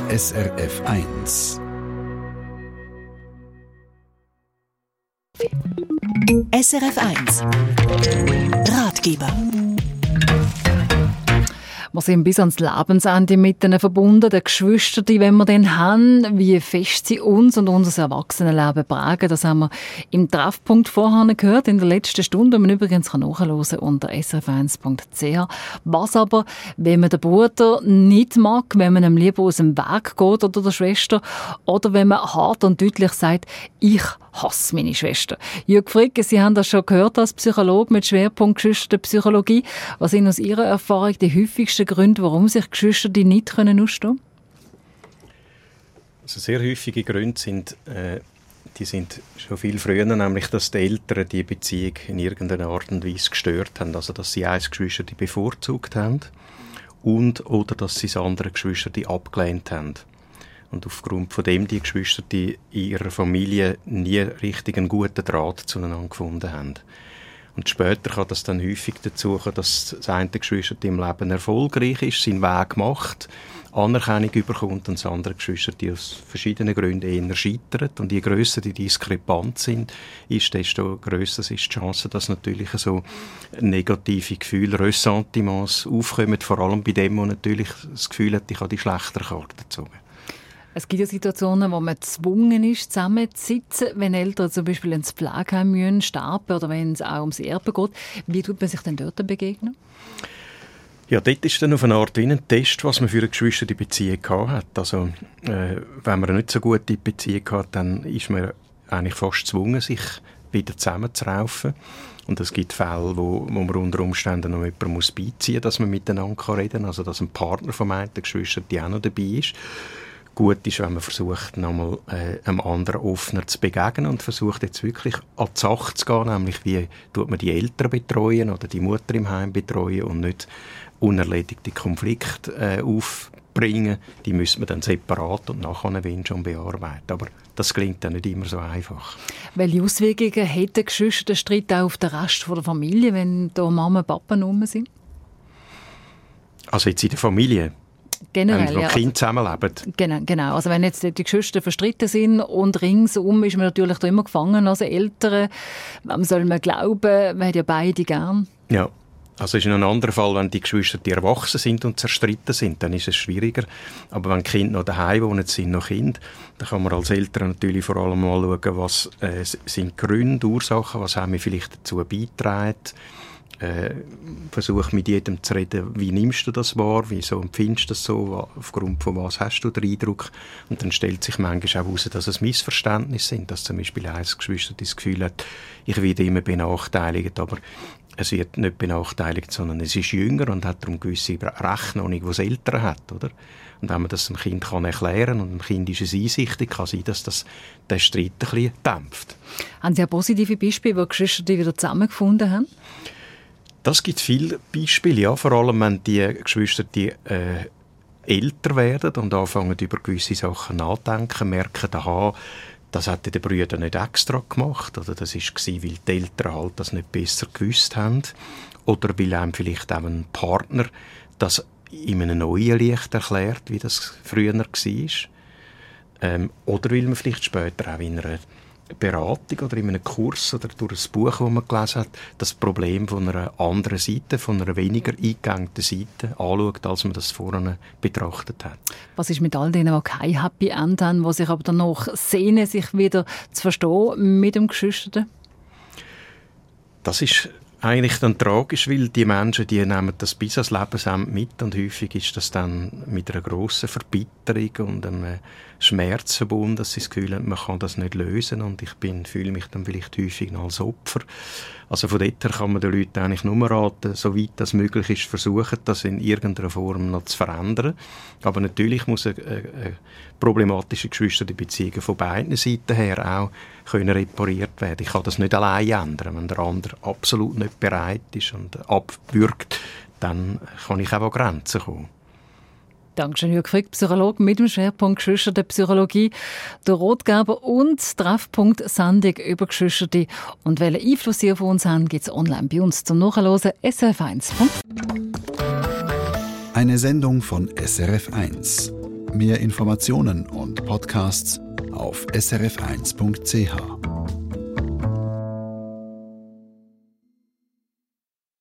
SRF 1. SRF 1 Ratgeber. Wir sind bis ans Lebensende mit ihnen verbunden, den Geschwistern, die wir dann haben, wie fest sie uns und unser Erwachsenenleben prägen. Das haben wir im Treffpunkt vorher gehört, in der letzten Stunde, die man übrigens nachhören kann unter srf1.ch. Was aber, wenn man den Bruder nicht mag, wenn man ihm lieber aus dem Weg geht oder der Schwester, oder wenn man hart und deutlich sagt, ich hasse meine Schwester. Jürg Fricke, Sie haben das schon gehört als Psychologe mit Schwerpunkt Geschwisterpsychologie. Was sind aus Ihrer Erfahrung die häufigsten Gründe, warum sich Geschwister die nicht ausstehen können? Also sehr häufige Gründe sind, die sind schon viel früher, nämlich dass die Eltern die Beziehung in irgendeiner Art und Weise gestört haben. Also dass sie ein Geschwister die bevorzugt haben oder dass sie das andere Geschwister die abgelehnt haben. Und aufgrund von dem die Geschwister die in ihrer Familie nie richtig einen guten Draht zueinander gefunden haben. Und später kann das dann häufig dazu kommen, dass das eine Geschwister im Leben erfolgreich ist, seinen Weg macht, Anerkennung bekommt und das andere Geschwister, die aus verschiedenen Gründen eher scheitert. Und je grösser die Diskrepanz ist, desto grösser ist die Chance, dass natürlich so negative Gefühle, Ressentiments aufkommen, vor allem bei dem, der natürlich das Gefühl hat, ich habe die schlechtere Karte gezogen. Es gibt ja Situationen, wo man gezwungen ist, zusammenzusitzen, wenn Eltern zum Beispiel ins Pflegeheim müssen, sterben oder wenn es auch ums Erbe geht. Wie tut man sich denn dort begegnen? Ja, dort ist dann auf eine Art wie ein Test, was man für eine geschwisterte Beziehung hat. Also, wenn man eine nicht so gute Beziehung hat, dann ist man eigentlich fast gezwungen, sich wieder zusammenzuraufen. Und es gibt Fälle, wo man unter Umständen noch jemanden beiziehen muss, dass man miteinander reden kann. Also, dass ein Partner von einem der Geschwister auch noch dabei ist. Gut ist, wenn man versucht, nochmal einem anderen offener zu begegnen und versucht jetzt wirklich an die Sache zu gehen, nämlich wie tut man die Eltern betreuen oder die Mutter im Heim betreuen und nicht unerledigte Konflikte aufbringen. Die müssen wir dann separat und nachher wenn schon bearbeiten. Aber das klingt dann nicht immer so einfach. Welche Auswirkungen hätte Geschwister den Streit auch auf den Rest der Familie, wenn da Mama und Papa rum sind? Also jetzt in der Familie? Generell, wenn Kinder zusammenleben. Genau. Also wenn jetzt die Geschwister verstritten sind und ringsum ist man natürlich da immer gefangen als Eltern. Wem soll man glauben? Man hat ja beide gern. Ja, also ist ein anderer Fall, wenn die Geschwister die erwachsen sind und zerstritten sind, dann ist es schwieriger. Aber wenn die Kinder noch daheim wohnen, sind noch Kinder, dann kann man als Eltern natürlich vor allem mal schauen, was sind Gründe, Ursachen, was haben wir vielleicht dazu beigetragen. Versuch mit jedem zu reden, wie nimmst du das wahr, wieso empfindest du das so, aufgrund von was hast du den Eindruck. Und dann stellt sich manchmal auch heraus, dass es Missverständnisse sind, dass zum Beispiel ein Geschwister das Gefühl hat, ich werde immer benachteiligt, aber es wird nicht benachteiligt, sondern es ist jünger und hat darum gewisse Rechnung, die es Eltern hat, oder? Und wenn man das dem Kind erklären kann und dem Kind ist es einsichtig, kann sein, dass das den Streit ein bisschen dämpft. Haben Sie auch positive Beispiele, wo Geschwister die wieder zusammengefunden haben? Das gibt viele Beispiele, ja, vor allem wenn die Geschwister die älter werden und anfangen über gewisse Sachen nachdenken, merken, aha, das hätte der Brüder nicht extra gemacht oder das war, weil die Eltern halt das nicht besser gewusst haben oder weil einem vielleicht auch ein Partner das in einem neuen Licht erklärt, wie das früher war. Oder weil man vielleicht später auch in einer Beratung oder in einem Kurs oder durch ein Buch, das man gelesen hat, das Problem von einer anderen Seite, von einer weniger eingegangenen Seite anschaut, als man das vorher betrachtet hat. Was ist mit all denen, die kein Happy End haben, die sich aber danach sehnen, sich wieder zu verstehen mit dem Geschwister? Das ist eigentlich dann tragisch, weil die Menschen, die nehmen das bis ans Lebensende mit und häufig ist das dann mit einer grossen Verbitterung und einem Schmerz verbunden, dass sie das Gefühl haben, man kann das nicht lösen und ich fühle mich dann vielleicht häufig noch als Opfer. Also von dort her kann man den Leuten eigentlich nur raten, soweit das möglich ist, versuchen, das in irgendeiner Form noch zu verändern. Aber natürlich muss eine problematische Geschwisterbeziehung von beiden Seiten her auch können repariert werden. Ich kann das nicht allein ändern. Wenn der andere absolut nicht bereit ist und abwürgt, dann kann ich auch an Grenzen kommen. Dankeschön, Jürg Frick, Psychologe mit dem Schwerpunkt Geschwisterpsychologie, der Ratgeber und Treffpunkt Sendung über Geschwister. Und welchen Einfluss Sie auf uns haben, gibt es online bei uns zum Nachhören, srf1. Eine Sendung von SRF 1. Mehr Informationen und Podcasts auf srf1.ch.